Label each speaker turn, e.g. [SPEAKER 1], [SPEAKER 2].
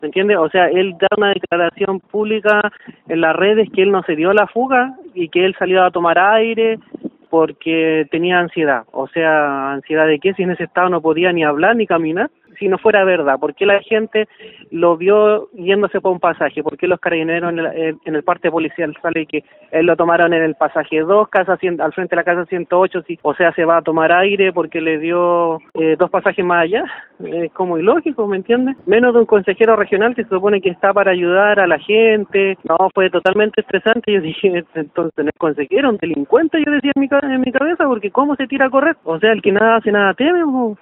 [SPEAKER 1] ¿Me entiendes? O sea, él da una declaración pública en las redes que él no se dio la fuga y que él salió a tomar aire porque tenía ansiedad. O sea, ¿ansiedad de qué? Si en ese estado no podía ni hablar ni caminar. Si no fuera verdad, ¿por qué la gente lo vio yéndose por un pasaje? ¿Por qué los carabineros en el parte policial sale que él lo tomaron en el pasaje 2, al frente de la casa 108, sí? O sea, se va a tomar aire porque le dio 2 pasajes más allá? Es como ilógico, ¿me entiendes? Menos de un consejero regional que se supone que está para ayudar a la gente. No, fue totalmente estresante. Yo dije, entonces no es consejero, un delincuente, yo decía en mi cabeza, porque ¿cómo se tira a correr? O sea, el que nada hace, nada teme, ¿no?